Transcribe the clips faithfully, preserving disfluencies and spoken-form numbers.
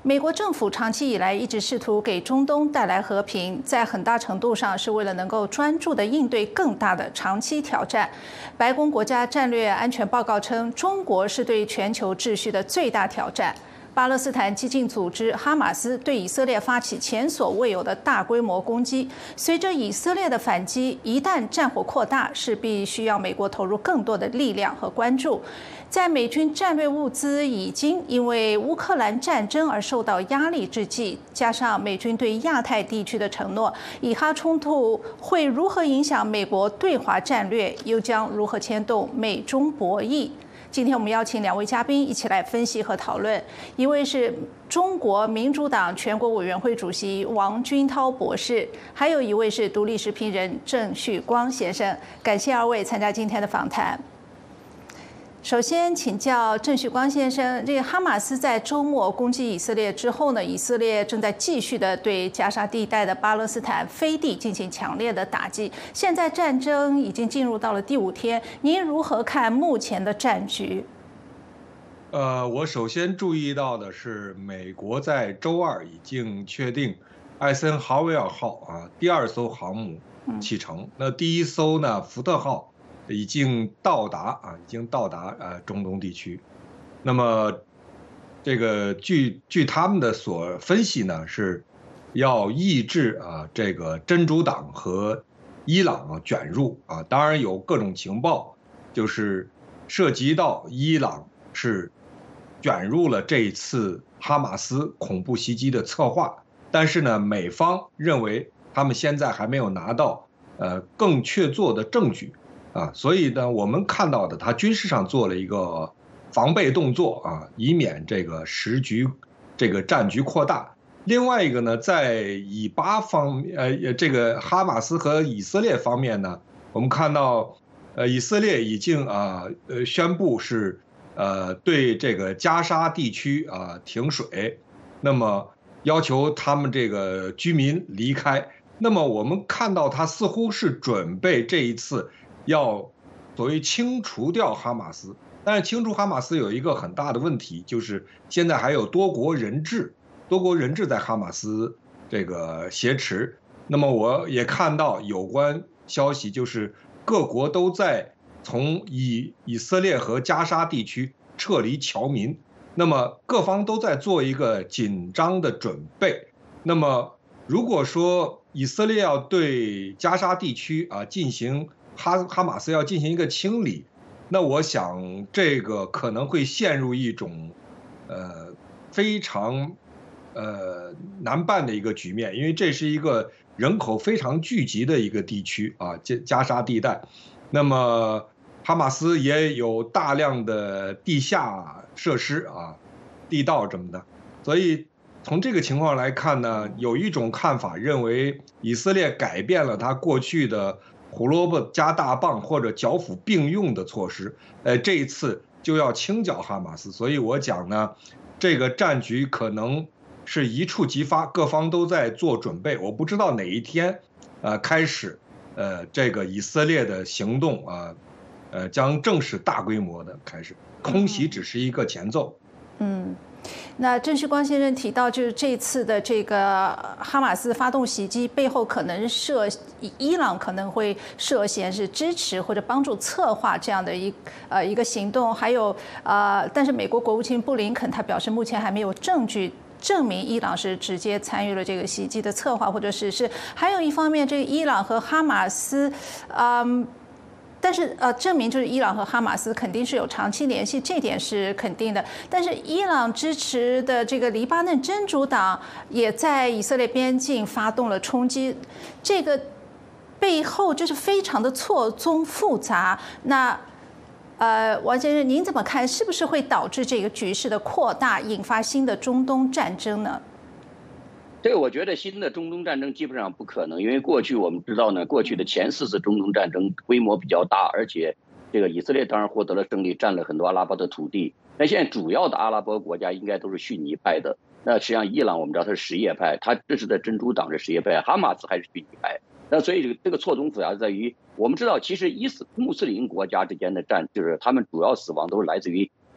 美国政府长期以来一直试图给中东带来和平，在很大程度上是为了能够专注地应对更大的长期挑战。白宫国家战略安全报告称，中国是对全球秩序的最大挑战。巴勒斯坦激进组织哈马斯对以色列发起前所未有的大规模攻击。随着以色列的反击，一旦战火扩大，势必需要美国投入更多的力量和关注。在美军战略物资已经因为乌克兰战争而受到压力之际，加上美军对亚太地区的承诺，以哈冲突会如何影响美国对华战略，又将如何牵动美中博弈？今天我们邀请两位嘉宾一起来分析和讨论，一位是中国民主党全国委员会主席王军涛博士，还有一位是独立时评人郑旭光先生。感谢二位参加今天的访谈。首先请教郑旭光先生，这个哈马斯在周末攻击以色列之后呢，以色列正在继续的对加沙地带的巴勒斯坦飞地进行强烈的打击。现在战争已经进入到了第五天，您如何看目前的战局？ 呃，我首先注意到的是，美国在周二已经确定艾森豪威尔号啊第二艘航母启程。那第一艘呢，福特号已经到达啊，已经到达呃中东地区。那么，这个据据他们的所分析呢，是要抑制啊这个真主党和伊朗啊卷入啊。当然有各种情报，就是涉及到伊朗是卷入了这一次哈马斯恐怖袭击的策划，但是呢，美方认为他们现在还没有拿到呃更确凿的证据。啊，所以呢，我们看到的，他军事上做了一个防备动作啊，以免这个时局、这个战局扩大。另外一个呢，在以巴方呃，这个哈马斯和以色列方面呢，我们看到，呃，以色列已经啊呃宣布是呃对这个加沙地区啊停水，那么要求他们这个居民离开。那么我们看到他似乎是准备这一次要所谓清除掉哈马斯，但是清除哈马斯有一个很大的问题，就是现在还有多国人质，多国人质在哈马斯这个挟持。那么我也看到有关消息，就是各国都在从以以色列和加沙地区撤离侨民，那么各方都在做一个紧张的准备。那么如果说以色列要对加沙地区啊进行哈哈马斯要进行一个清理，那我想这个可能会陷入一种，呃，非常，呃难办的一个局面，因为这是一个人口非常聚集的一个地区啊，加加沙地带，那么哈马斯也有大量的地下设施啊，地道什么的，所以从这个情况来看呢，有一种看法认为以色列改变了他过去的胡萝卜加大棒或者剿抚并用的措施，呃，这一次就要清剿哈马斯，所以我讲呢，这个战局可能是一触即发，各方都在做准备。我不知道哪一天，呃，开始，呃，这个以色列的行动啊，呃，将正式大规模的开始，空袭只是一个前奏。 嗯。那郑旭光先生提到，就是这次的这个哈马斯发动袭击背后，可能涉伊朗可能会涉嫌是支持或者帮助策划这样的一呃一个行动，还有呃，但是美国国务卿布林肯他表示，目前还没有证据证明伊朗是直接参与了这个袭击的策划或者实施。还有一方面，这个伊朗和哈马斯，嗯。但是呃，证明就是伊朗和哈马斯肯定是有长期联系，这点是肯定的。但是伊朗支持的这个黎巴嫩真主党也在以色列边境发动了冲击，这个背后就是非常的错综复杂。那呃，王先生，您怎么看？是不是会导致这个局势的扩大，引发新的中东战争呢？ 这个我觉得新的中东战争基本上不可能，因为过去我们知道呢，过去的前四次中东战争规模比较大，而且这个以色列当然获得了胜利，占了很多阿拉伯的土地。那现在主要的阿拉伯国家应该都是逊尼派的。那实际上伊朗我们知道它是什叶派，它支持的真主党是什叶派，哈马斯还是逊尼派。那所以这个这个错综复杂在于，我们知道其实伊斯穆斯林国家之间的战，就是他们主要死亡都是来自于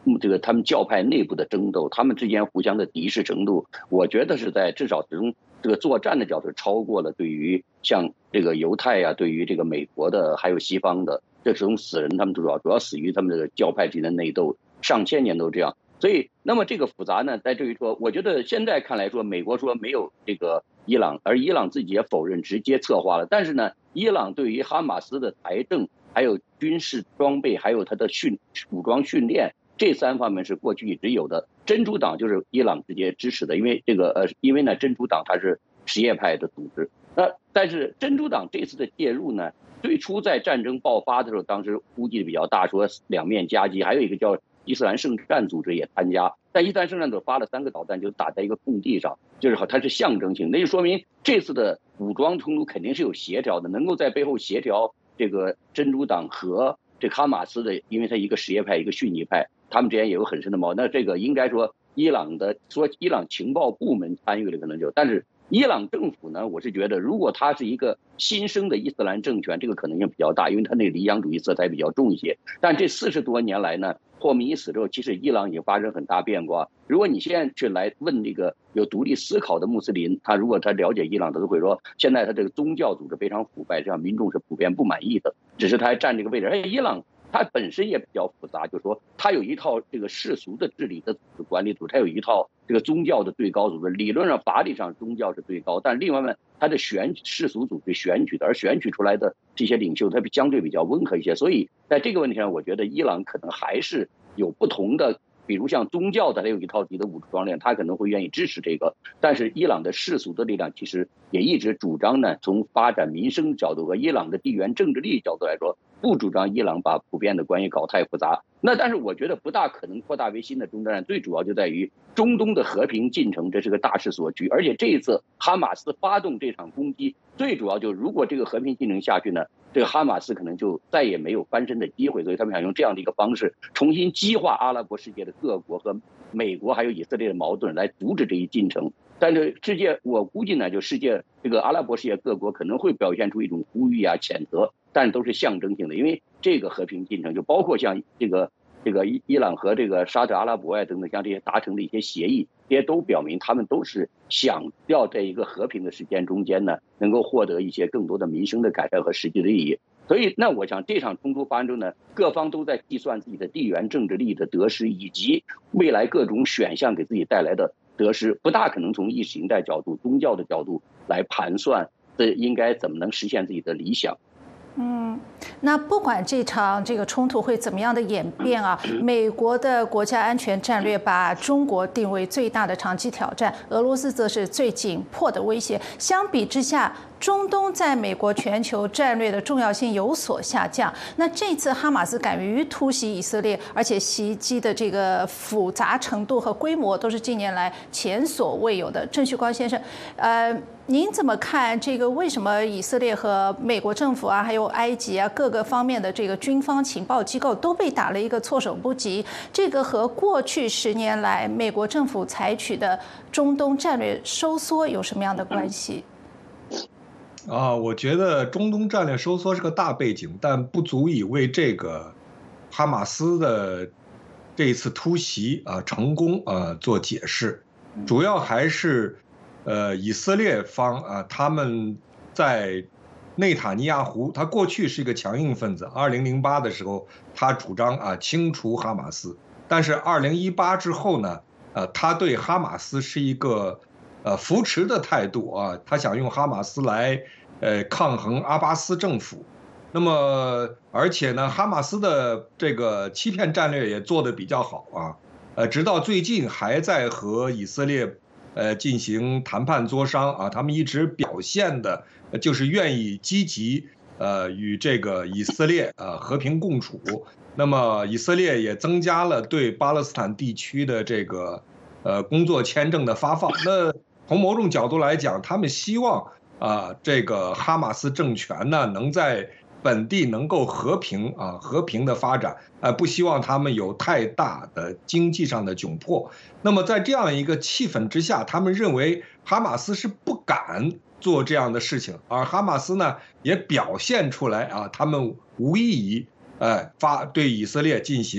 这个他们教派内部的争斗，他们之间互相的敌视程度，我觉得是在至少从这个作战的角度超过了对于像这个犹太呀、啊，对于这个美国的还有西方的这种死人，他们主要主要死于他们这个教派之间的内斗，上千年都这样。所以，那么这个复杂呢，在这于说，我觉得现在看来说，美国说没有这个伊朗，而伊朗自己也否认直接策划了。但是呢，伊朗对于哈马斯的财政、还有军事装备、还有它的训武装训练这三方面是过去一直有的。真主党就是伊朗直接支持的，因为这个呃，因为呢，真主党它是什叶派的组织。那但是真主党这次的介入呢，最初在战争爆发的时候，当时估计的比较大，说两面夹击，还有一个叫伊斯兰圣战组织也参加，但伊斯兰圣战组发了三个导弹就打在一个空地上，就是好，它是象征性，那就说明这次的武装冲突肯定是有协调的，能够在背后协调这个真主党和这个哈马斯的，因为它一个什叶派一个逊尼派，他们之间也有很深的矛盾。那这个应该说伊朗的说伊朗情报部门参与了可能就，但是伊朗政府呢，我是觉得如果它是一个新生的伊斯兰政权，这个可能性比较大，因为它那个理想主义色彩比较重一些。但这四十多年来呢，霍梅尼死之后，其实伊朗已经发生很大变化。如果你现在去来问这个有独立思考的穆斯林，他如果他了解伊朗，他都会说，现在他这个宗教组织非常腐败，这样民众是普遍不满意的。只是他还占这个位置，而且伊朗它本身也比较复杂，就是说它有一套这个世俗的治理的组织管理组织，它有一套这个宗教的最高组织。理论上法理上宗教是最高，但另外呢，它的选世俗组织选举的，而选举出来的这些领袖，它相对比较温和一些。所以在这个问题上，我觉得伊朗可能还是有不同的，比如像宗教的，它有一套自己的武装力量，他可能会愿意支持这个。但是伊朗的世俗的力量其实也一直主张呢，从发展民生角度和伊朗的地缘政治利益角度来说，不主张伊朗把普遍的关系搞太复杂。那但是我觉得不大可能扩大为新的中东战，最主要就在于中东的和平进程，这是个大势所趋。而且这一次哈马斯发动这场攻击，最主要就如果这个和平进程下去呢，这个哈马斯可能就再也没有翻身的机会，所以他们想用这样的一个方式重新激化阿拉伯世界的各国和美国还有以色列的矛盾，来阻止这一进程。但是世界，我估计呢，就世界这个阿拉伯世界各国可能会表现出一种呼吁啊、谴责，但都是象征性的，因为这个和平进程就包括像这个这个伊伊朗和这个沙特阿拉伯呀等等，像这些达成的一些协议，这些都表明他们都是想要在一个和平的时间中间呢，能够获得一些更多的民生的改善和实际的利益。所以，那我想这场冲突发生中呢，各方都在计算自己的地缘政治利益的得失，以及未来各种选项给自己带来的得失，不大可能从意识形态角度、宗教的角度来盘算，这应该怎么能实现自己的理想。 嗯，那不管这场这个冲突会怎么样的演变啊，美国的国家安全战略把中国定为最大的长期挑战，俄罗斯则是最紧迫的威胁。相比之下，中东在美国全球战略的重要性有所下降。那这次哈马斯敢于突袭以色列，而且袭击的这个复杂程度和规模都是近年来前所未有的。郑旭光先生，呃，您怎么看这个？为什么以色列和美国政府啊，还有埃及啊各个方面的这个军方情报机构都被打了一个措手不及？这个和过去十年来美国政府采取的中东战略收缩有什么样的关系？ 啊，我觉得中东战略收缩是个大背景，但不足以为这个哈马斯的这一次突袭啊成功啊做解释。主要还是呃以色列方啊他们在内塔尼亚胡，他过去是一个强硬分子，二零零八的时候他主张啊清除哈马斯，但是二零一八之后呢，呃他对哈马斯是一个呃扶持的态度啊，他想用哈马斯来呃抗衡阿巴斯政府。那么而且呢，哈马斯的这个欺骗战略也做得比较好啊，呃直到最近还在和以色列呃进行谈判磋商啊，他们一直表现的就是愿意积极呃与这个以色列呃和平共处。那么以色列也增加了对巴勒斯坦地区的这个呃工作签证的发放。那从某种角度来讲，他们希望啊、呃、这个哈马斯政权呢能在本地能够和平啊和平的发展，呃不希望他们有太大的经济上的窘迫。那么在这样一个气氛之下，他们认为哈马斯是不敢做这样的事情，而哈马斯呢也表现出来啊，他们无异于呃发对以色列进行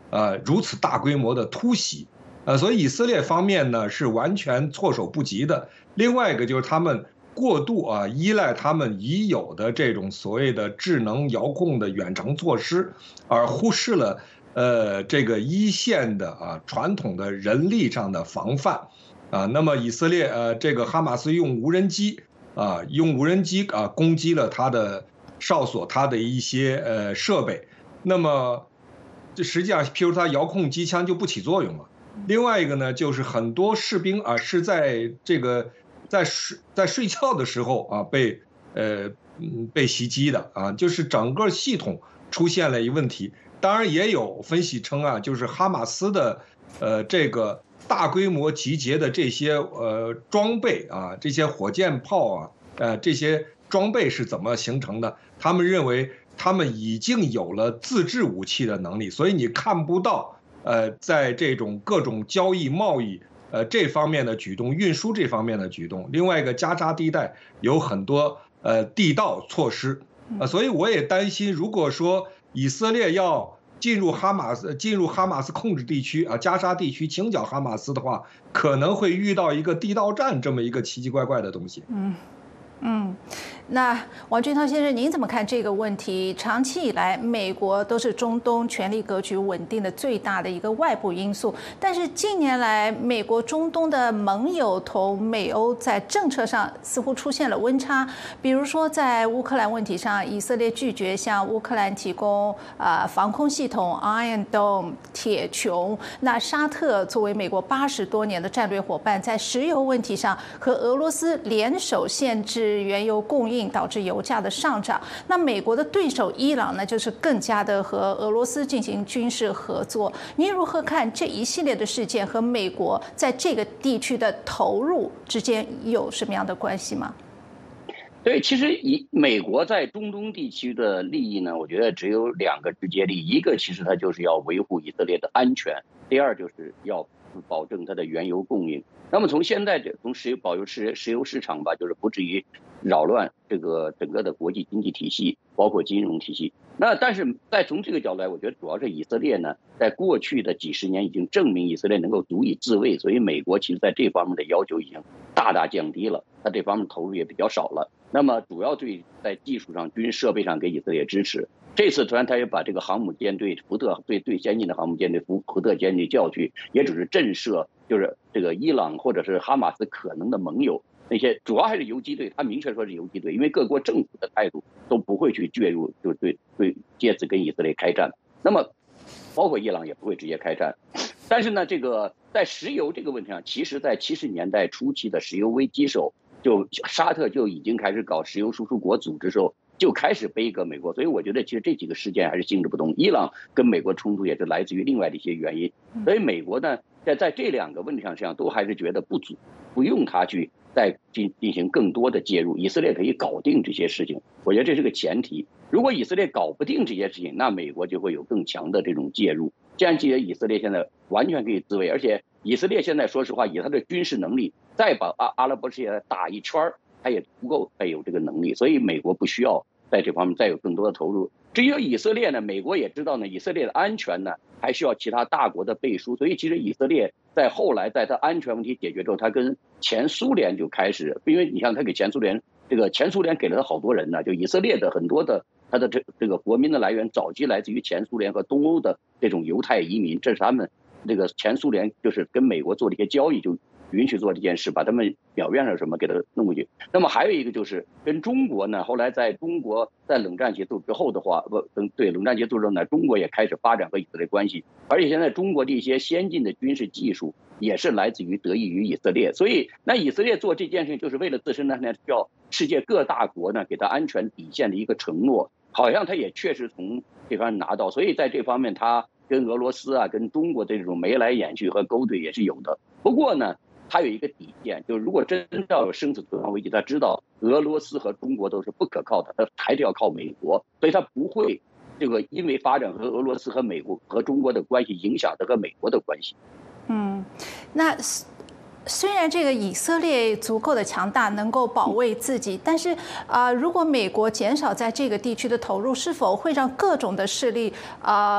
呃如此大规模的突袭，呃，所以以色列方面呢是完全措手不及的。另外一个就是他们过度啊依赖他们已有的这种所谓的智能遥控的远程措施，而忽视了呃这个一线的啊传统的人力上的防范。啊，那么以色列呃，这个哈马斯用无人机啊，用无人机啊攻击了他的哨所，他的一些呃设备。那么，这实际上，譬如他遥控机枪就不起作用了。另外一个呢，就是很多士兵啊是在这个在睡在睡觉的时候啊被呃嗯被袭击的啊，就是整个系统出现了一问题。当然也有分析称啊，就是哈马斯的呃这个。大规模集结的这些呃装备啊，这些火箭炮啊，呃这些装备是怎么形成的？他们认为他们已经有了自制武器的能力，所以你看不到呃在这种各种交易贸易呃这方面的举动，运输这方面的举动。另外一个加沙地带有很多呃地道措施啊，所以我也担心，如果说以色列要进入哈马斯进入哈马斯控制地区啊，加沙地区清剿哈马斯的话，可能会遇到一个地道战这么一个奇奇怪怪的东西。 嗯嗯。那王俊涛先生，您怎么看这个问题？长期以来，美国都是中东权力格局稳定的最大的一个外部因素，但是近年来，美国中东的盟友同美欧在政策上似乎出现了温差。比如说，在乌克兰问题上，以色列拒绝向乌克兰提供呃防空系统 Iron Dome 铁穹。那沙特作为美国八十多年的战略伙伴，在石油问题上和俄罗斯联手限制原油供应。导致油价的上涨。那美国的对手伊朗呢，就是更加的和俄罗斯进行军事合作。您如何看这一系列的事件和美国在这个地区的投入之间有什么样的关系吗？ 对，其实以美国在中东地区的利益呢，我觉得只有两个直接利益，一个其实它就是要维护以色列的安全，第二就是要保证它的原油供应。那么从现在这从石油保留石石油市场吧，就是不至于扰乱这个整个的国际经济体系，包括金融体系。那但是再从这个角度来，我觉得主要是以色列呢，在过去的几十年已经证明以色列能够足以自卫，所以美国其实在这方面的要求已经大大降低了，它这方面投入也比较少了。那么主要对在技术上、军设备上给以色列支持。这次突然他也把这个航母舰队福特最最先进的航母舰队福福特舰队叫去，也只是震慑，就是这个伊朗或者是哈马斯可能的盟友，那些主要还是游击队，他明确说是游击队，因为各国政府的态度都不会去介入，就对对借此跟以色列开战。那么包括伊朗也不会直接开战。但是呢，这个在石油这个问题上，其实在七十年代初期的石油危机时候，就沙特就已经开始搞石油输出国组织时候。就开始背个美国，所以我觉得其实这几个事件还是性质不同。伊朗跟美国冲突也是来自于另外的一些原因，所以美国呢，在在这两个问题上，实际上都还是觉得不足，不用他去再进进行更多的介入，以色列可以搞定这些事情。我觉得这是个前提。如果以色列搞不定这些事情，那美国就会有更强的这种介入。这样记得以色列现在完全可以自卫，而且以色列现在说实话，以他的军事能力，再把阿阿拉伯世界打一圈儿。他也不够再有这个能力，所以美国不需要在这方面再有更多的投入。至于以色列呢，美国也知道呢，以色列的安全呢还需要其他大国的背书，所以其实以色列在后来在它安全问题解决之后，它跟前苏联就开始，因为你像他给前苏联这个前苏联给了他好多人呢，就以色列的很多的他的这这个国民的来源，早期来自于前苏联和东欧的这种犹太移民，这是他们这个前苏联就是跟美国做的一些交易就。允许做这件事，把他们表面上什么给他弄过去。那么还有一个就是跟中国呢，后来在中国在冷战结束之后的话，不，对冷战结束之后呢，中国也开始发展和以色列关系，而且现在中国的一些先进的军事技术也是来自于得益于以色列。所以那以色列做这件事情就是为了自身呢，需要世界各大国呢给他安全底线的一个承诺，好像他也确实从这方面拿到，所以在这方面他跟俄罗斯啊、跟中国的这种眉来眼去和勾兑也是有的。不过呢。他有一个底线，就是如果真要有生死存亡危机，他知道俄罗斯和中国都是不可靠的，他还是要靠美国，所以他不会这个因为发展和俄罗斯和美国和中国的关系影响他和美国的关系。 嗯，那虽然这个以色列足够的强大，能够保卫自己，但是啊、呃，如果美国减少在这个地区的投入，是否会让各种的势力啊？呃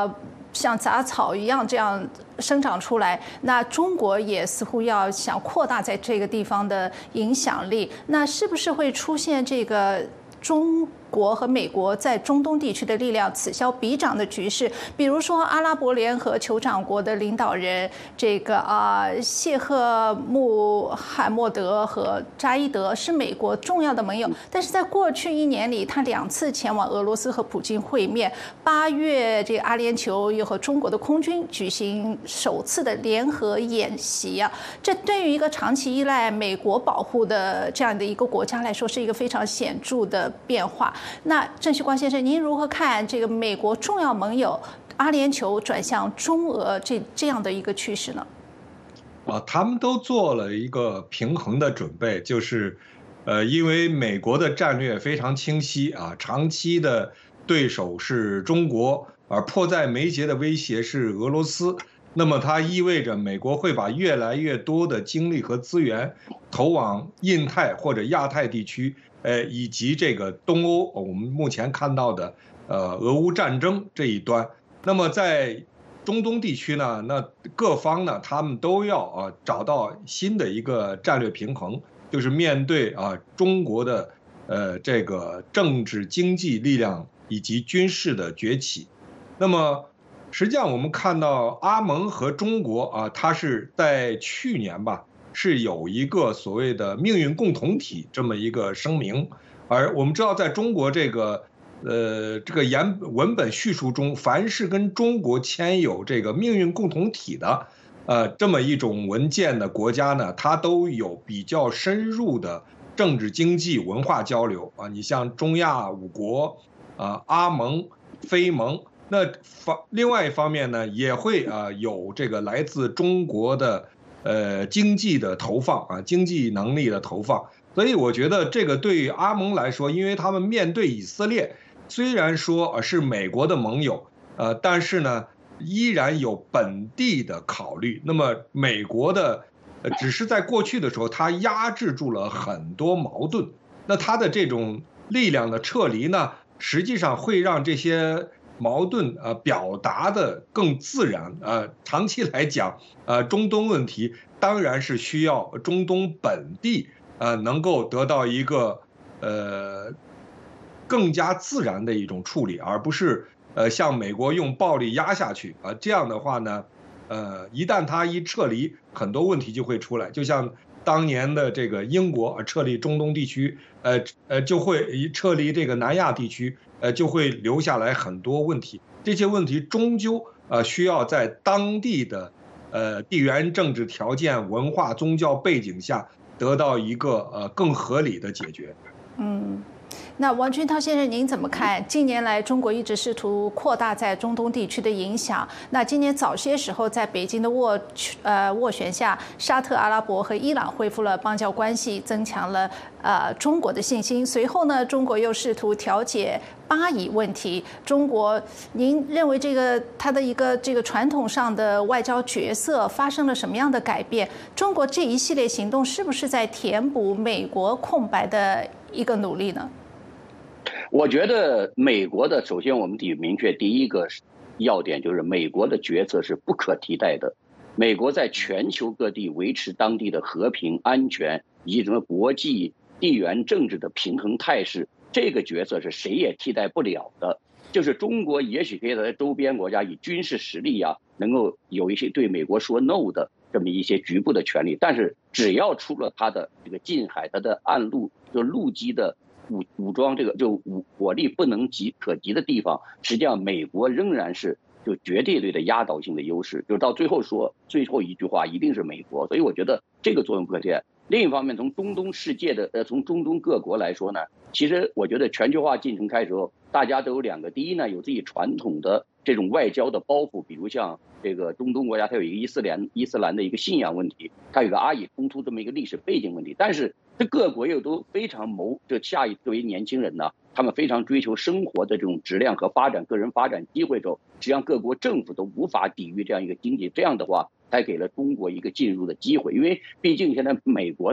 像杂草一样这样生长出来。那中国也似乎要想扩大在这个地方的影响力，那是不是会出现这个中国和美国在中东地区的力量此消彼长的局势？比如说阿拉伯联合酋长国的领导人这个啊、呃、谢赫穆罕默德和扎伊德是美国重要的盟友，但是在过去一年里，他两次前往俄罗斯和普京会面。八月，这个阿联酋又和中国的空军举行首次的联合演习啊，这对于一个长期依赖美国保护的这样的一个国家来说，是一个非常显著的变化。那郑旭光先生，您如何看这个美国重要盟友阿联酋转向中俄这这样的一个趋势呢？ 啊，他们都做了一个平衡的准备，就是，呃，因为美国的战略非常清晰啊，长期的对手是中国，而迫在眉睫的威胁是俄罗斯。那么它意味着美国会把越来越多的精力和资源投往印太或者亚太地区。呃，以及这个东欧，我们目前看到的，呃，俄乌战争这一端。那么在中东地区呢，那各方呢，他们都要啊找到新的一个战略平衡，就是面对啊中国的呃这个政治经济力量以及军事的崛起。那么实际上我们看到阿盟和中国啊，它是在去年吧。是有一个所谓的命运共同体这么一个声明，而我们知道，在中国这个呃这个言文本叙述中，凡是跟中国签有这个命运共同体的呃这么一种文件的国家呢，它都有比较深入的政治、经济、文化交流啊。你像中亚五国啊、阿盟、非盟，那方另外一方面呢，也会啊有这个来自中国的。呃，经济的投放啊，经济能力的投放，所以我觉得这个对于阿盟来说，因为他们面对以色列，虽然说是美国的盟友，呃，但是呢，依然有本地的考虑。那么美国的，呃，只是在过去的时候，它压制住了很多矛盾。那它的这种力量的撤离呢，实际上会让这些。矛盾呃表达的更自然呃，长期来讲呃，中东问题当然是需要中东本地呃能够得到一个呃更加自然的一种处理，而不是呃像美国用暴力压下去啊、呃。这样的话呢，呃，一旦他一撤离，很多问题就会出来，就像当年的这个英国撤离中东地区，呃呃就会撤离这个南亚地区。呃，就会留下来很多问题，这些问题终究呃需要在当地的呃地缘政治条件、文化、宗教背景下得到一个呃更合理的解决。嗯。 那王军涛先生，您怎么看？近年来，中国一直试图扩大在中东地区的影响。那今年早些时候，在北京的斡呃斡旋下，沙特阿拉伯和伊朗恢复了邦交关系，增强了呃中国的信心。随后呢，中国又试图调解巴以问题。中国，您认为这个它的一个这个传统上的外交角色发生了什么样的改变？中国这一系列行动是不是在填补美国空白的一个努力呢？ 我觉得美国的，首先我们得明确第一个要点，就是美国的角色是不可替代的。美国在全球各地维持当地的和平、安全以及什么国际地缘政治的平衡态势，这个角色是谁也替代不了的。就是中国也许可以在周边国家以军事实力啊，能够有一些对美国说 no 的这么一些局部的权利，但是只要出了它的这个近海、它的岸陆就陆基的武武装这个就武火力不能及可及的地方，实际上美国仍然是就绝对对的压倒性的优势，就到最后说最后一句话一定是美国，所以我觉得这个作用不可替代。另一方面，从中东世界的呃从中东各国来说呢，其实我觉得全球化进程开始后，大家都有两个，第一呢有自己传统的这种外交的包袱，比如像这个中东国家，它有一个伊斯兰伊斯兰的一个信仰问题，它有一个阿以冲突这么一个历史背景问题，但是这各国又都非常谋，这下一作为年轻人呢，他们非常追求生活的这种质量和发展，个人发展机会的时候，实际上各国政府都无法抵御这样一个经济，这样的话才给了中国一个进入的机会，因为毕竟现在美国呢，它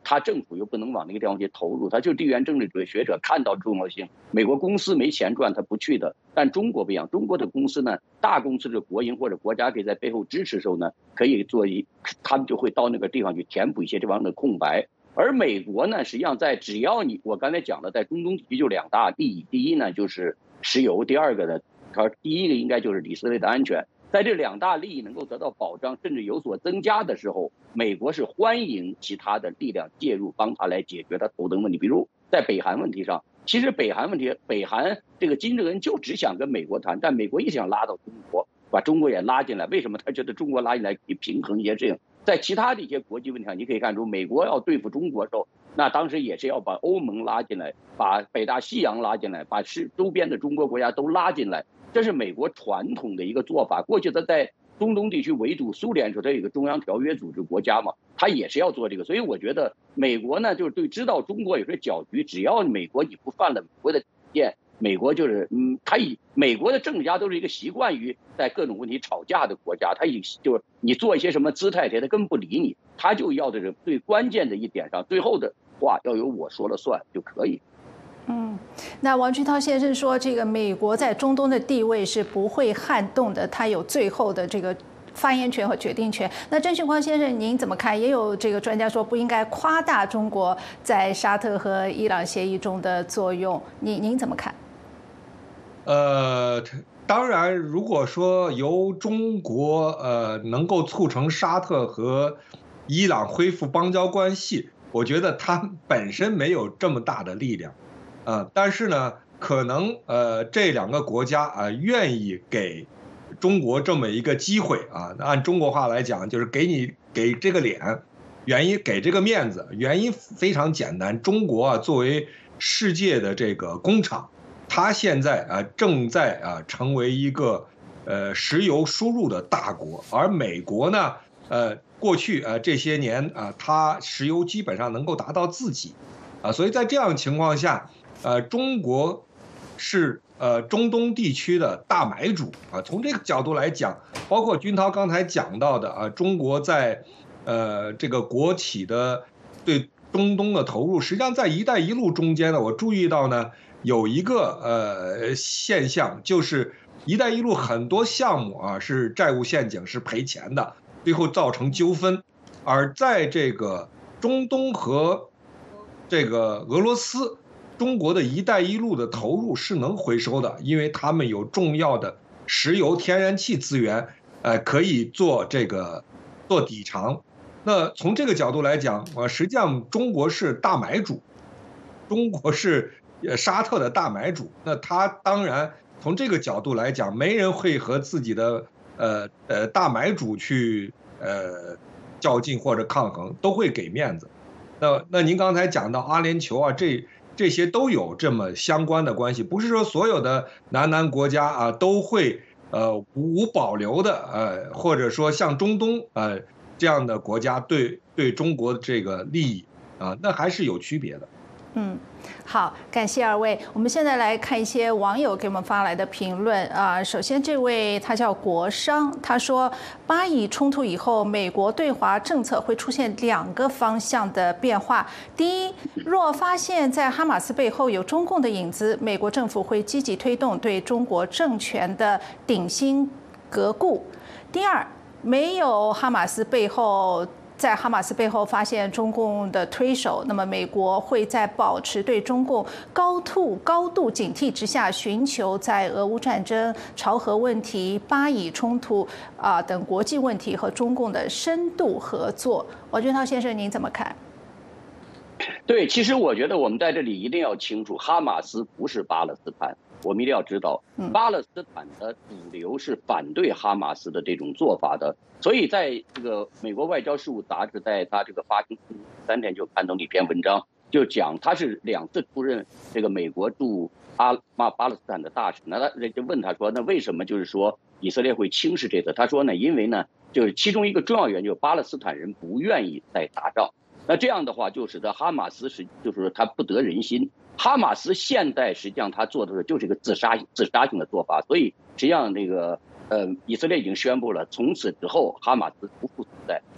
他政府又不能往那个地方去投入，他就是地缘政治学者看到重要性。美国公司没钱赚，他不去的。但中国不一样，中国的公司呢，大公司的国营或者国家可以在背后支持的时候呢，可以做一，他们就会到那个地方去填补一些这方面的空白。而美国呢，实际上在只要你我刚才讲的，在中东地区就两大利益，第一呢就是石油，第二个呢，他第一个应该就是以色列的安全。在这两大利益能够得到保障，甚至有所增加的时候，美国是欢迎其他的力量介入，帮他来解决他头疼问题。比如在北韩问题上，其实北韩问题，北韩这个金正恩就只想跟美国谈，但美国也想拉到中国，把中国也拉进来。为什么他觉得中国拉进来可以平衡一些事情？在其他的一些国际问题上，你可以看出，美国要对付中国的时候，那当时也是要把欧盟拉进来，把北大西洋拉进来，把是周边的中国国家都拉进来。这是美国传统的一个做法。过去他在中东地区围堵苏联时候，他有一个中央条约组织国家嘛，他也是要做这个。所以我觉得美国呢，就是对知道中国有些搅局，只要美国你不犯了美国的底线，美国就是嗯，他以美国的政治家都是一个习惯于在各种问题吵架的国家，他以就是你做一些什么姿态，他根本不理你，他就要的是最关键的一点上，最后的话要由我说了算就可以。 嗯，那王俊涛先生说，这个美国在中东的地位是不会撼动的，他有最后的这个发言权和决定权。那郑旭光先生您怎么看？也有这个专家说不应该夸大中国在沙特和伊朗协议中的作用，您您怎么看？ 呃，当然，如果说由中国呃能够促成沙特和伊朗恢复邦交关系，我觉得它本身没有这么大的力量。呃，但是呢，可能呃这两个国家啊、呃、愿意给中国这么一个机会啊，按中国话来讲，就是给你给这个脸，原因给这个面子，原因非常简单，中国啊作为世界的这个工厂，它现在啊正在啊成为一个呃石油输入的大国，而美国呢，呃过去呃这些年啊，它石油基本上能够达到自己，啊，所以在这样情况下。呃，中国是呃中东地区的大买主啊。从这个角度来讲，包括军涛刚才讲到的啊，中国在呃这个国企的对中东的投入，实际上在“一带一路”中间呢，我注意到呢有一个呃现象，就是“一带一路”很多项目啊是债务陷阱，是赔钱的，最后造成纠纷，而在这个中东和这个俄罗斯。中国的一带一路的投入是能回收的，因为他们有重要的石油、天然气资源，呃，可以做这个做底偿。那从这个角度来讲，呃，实际上中国是大买主，中国是沙特的大买主。那他当然从这个角度来讲，没人会和自己的呃呃大买主去呃较劲或者抗衡，都会给面子。那那您刚才讲到阿联酋啊，这。这些都有这么相关的关系，不是说所有的南南国家啊都会呃无保留的呃，或者说像中东呃这样的国家对对中国的这个利益啊，那还是有区别的。 嗯，好，感谢二位。我们现在来看一些网友给我们发来的评论啊。首先，这位他叫国商，他说，巴以冲突以后，美国对华政策会出现两个方向的变化。第一，若发现在哈马斯背后有中共的影子，美国政府会积极推动对中国政权的顶新革故。第二，没有哈马斯背后。在哈马斯背后发现中共的推手，那么美国会在保持对中共高度高度警惕之下，寻求在俄乌战争、朝核问题、巴以冲突啊、呃、等国际问题和中共的深度合作。王俊涛先生，您怎么看？ 对，其实我觉得我们在这里一定要清楚，哈马斯不是巴勒斯坦。我们一定要知道，巴勒斯坦的主流是反对哈马斯的这种做法的，所以在这个美国外交事务杂志在他这个发行三天就刊登了一篇文章，就讲他是两次出任这个美国驻阿巴巴勒斯坦的大使，那他人就问他说，那为什么就是说以色列会轻视这个？他说呢，因为呢，就是其中一个重要原因就是巴勒斯坦人不愿意再打仗。那这样的话，就使得哈马斯是，就是说他不得人心。哈马斯现在实际上他做的是就是一个自杀自杀性的做法，所以实际上这个呃以色列已经宣布了，从此之后哈马斯不复存在。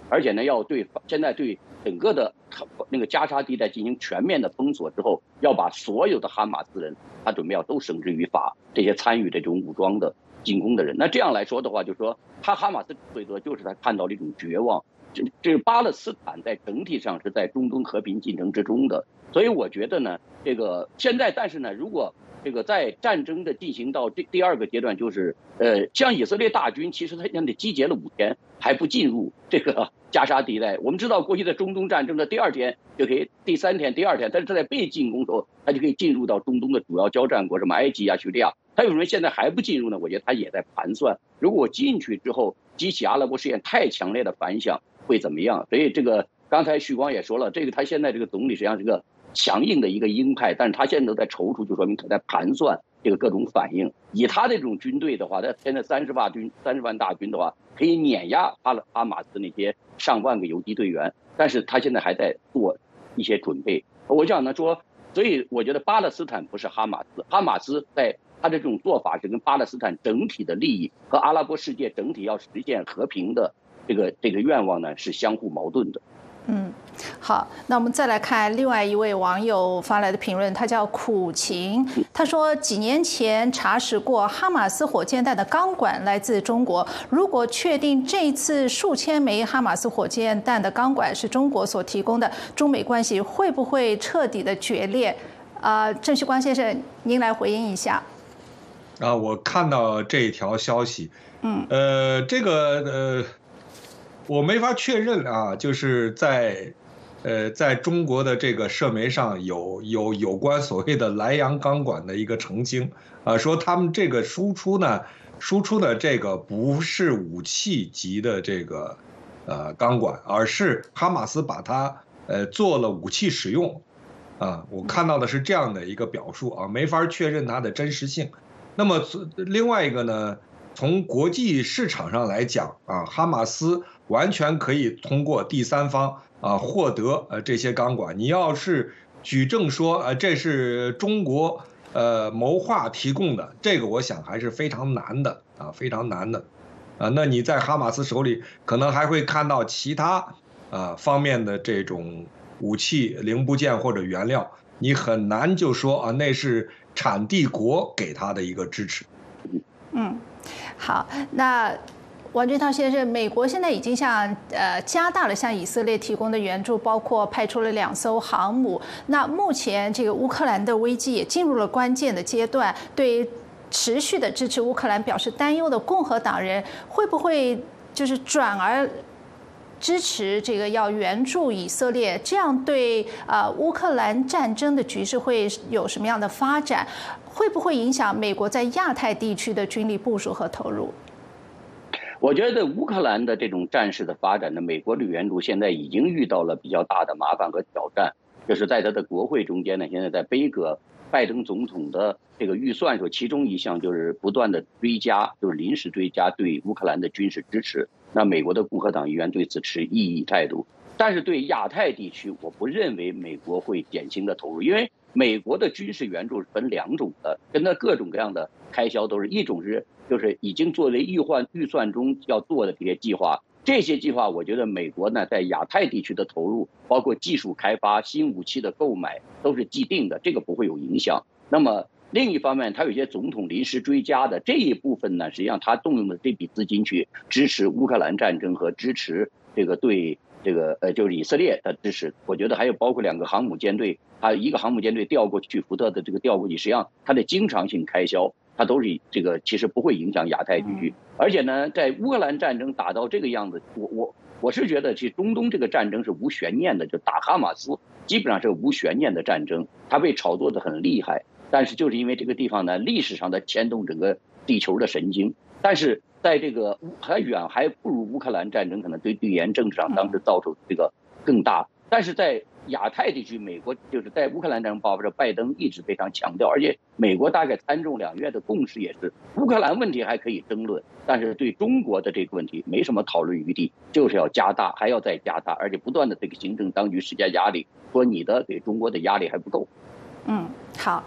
而且呢，要对现在对整个的那个加沙地带进行全面的封锁之后，要把所有的哈马斯人，他准备要都绳之于法，这些参与这种武装的进攻的人。那这样来说的话，就是说他哈马斯最多就是他看到了一种绝望。这这巴勒斯坦在整体上是在中东和平进程之中的，所以我觉得呢，这个现在但是呢，如果这个在战争的进行到这第二个阶段，就是呃，像以色列大军，其实他现在集结了五天还不进入这个加沙地带。我们知道过去的中东战争的第二天就可以，第三天、第二天，但是他在被进攻的时候，他就可以进入到中东的主要交战国，什么埃及啊、叙利亚。他为什么现在还不进入呢？我觉得他也在盘算，如果我进去之后激起阿拉伯事件太强烈的反响会怎么样？所以这个刚才许光也说了，这个他现在这个总理实际上是个强硬的一个鹰派，但是他现在都在踌躇，就说明他在盘算这个各种反应。以他这种军队的话，他现在三十万军、三十万大军的话，可以碾压哈哈马斯那些上万个游击队员，但是他现在还在做一些准备。我想呢说，所以我觉得巴勒斯坦不是哈马斯，哈马斯在他的这种做法是跟巴勒斯坦整体的利益和阿拉伯世界整体要实现和平的这个这个愿望呢是相互矛盾的。 嗯，好，那我们再来看另外一位网友发来的评论，他叫苦情，他说几年前查实过哈马斯火箭弹的钢管来自中国，如果确定这次数千枚哈马斯火箭弹的钢管是中国所提供的，中美关系会不会彻底的决裂？啊、呃，郑旭光先生，您来回应一下。 啊，我看到这一条消息，嗯，呃，这个呃。我没法确认啊，就是在，呃，在中国的这个社媒上有有有关所谓的莱阳钢管的一个澄清啊，说他们这个输出呢，输出的这个不是武器级的这个呃钢管，而是哈马斯把它呃做了武器使用，啊，我看到的是这样的一个表述啊，没法确认它的真实性。那么另外一个呢？从国际市场上来讲啊，哈马斯完全可以通过第三方啊获得呃这些钢管。你要是举证说呃这是中国呃谋划提供的，这个我想还是非常难的啊，非常难的啊。那你在哈马斯手里可能还会看到其他啊方面的这种武器零部件或者原料，你很难就说啊那是产地国给他的一个支持。 嗯。好，那王俊涛先生，美国现在已经向呃加大了向以色列提供的援助，包括派出了两艘航母。那目前这个乌克兰的危机也进入了关键的阶段，对持续的支持乌克兰表示担忧的共和党人会不会就是转而支持这个要援助以色列？这样对呃乌克兰战争的局势会有什么样的发展？会不会影响美国在亚太地区的军力部署和投入？ 我觉得乌克兰的这种战事的发展呢，美国的援助现在已经遇到了比较大的麻烦和挑战，就是在他的国会中间呢，现在在背个拜登总统的这个预算说，其中一项就是不断的追加，就是临时追加对乌克兰的军事支持。那美国的共和党议员对此持异议态度，但是对亚太地区，我不认为美国会典型的投入，因为美国的军事援助是分两种的，跟它各种各样的开销都是一种是就是已经作为预算预算中要做的这些计划，这些计划我觉得美国呢在亚太地区的投入，包括技术开发、新武器的购买都是既定的，这个不会有影响。那么另一方面，它有些总统临时追加的这一部分呢，实际上他动用了这笔资金去支持乌克兰战争和支持这个对这个呃就是以色列的支持。我觉得还有包括两个航母舰队，还有一个航母舰队调过去福特的这个调过去，实际上它的经常性开销，它都是这个其实不会影响亚太地区。而且呢，在乌克兰战争打到这个样子，我我我是觉得，其实中东这个战争是无悬念的，就打哈马斯基本上是无悬念的战争，它被炒作的很厉害。但是就是因为这个地方呢，历史上的牵动整个地球的神经，但是在这个还远还不如乌克兰战争可能对地缘政治上当时造成这个更大。但是在亚太地区，美国就是在乌克兰战争爆发时，拜登一直非常强调，而且美国大概参众两院的共识也是，乌克兰问题还可以争论，但是对中国的这个问题没什么讨论余地，就是要加大，还要再加大，而且不断的这个行政当局施加压力，说你的给中国的压力还不够。 嗯，好。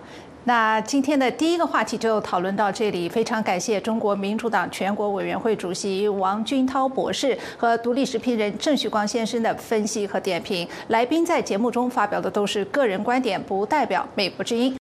那今天的第一个话题就讨论到这里，非常感谢中国民主党全国委员会主席王军涛博士和独立时评人郑旭光先生的分析和点评。来宾在节目中发表的都是个人观点，不代表美国之音。